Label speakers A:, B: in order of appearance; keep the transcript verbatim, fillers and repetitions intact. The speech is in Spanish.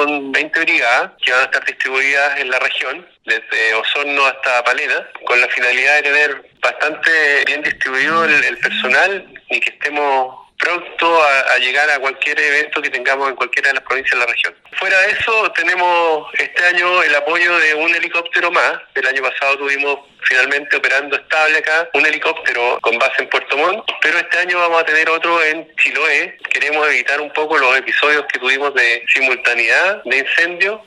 A: con veinte brigadas que van a estar distribuidas en la región, desde Osorno hasta Palena, con la finalidad de tener bastante bien distribuido el, el personal y que estemos pronto a, a llegar a cualquier evento que tengamos en cualquiera de las provincias de la región. Fuera de eso, tenemos este año el apoyo de un helicóptero más. El año pasado tuvimos finalmente operando estable acá un helicóptero con base en Puerto Montt, pero este año vamos a tener otro en Chiloé. Queremos evitar un poco los episodios que tuvimos de simultaneidad de incendio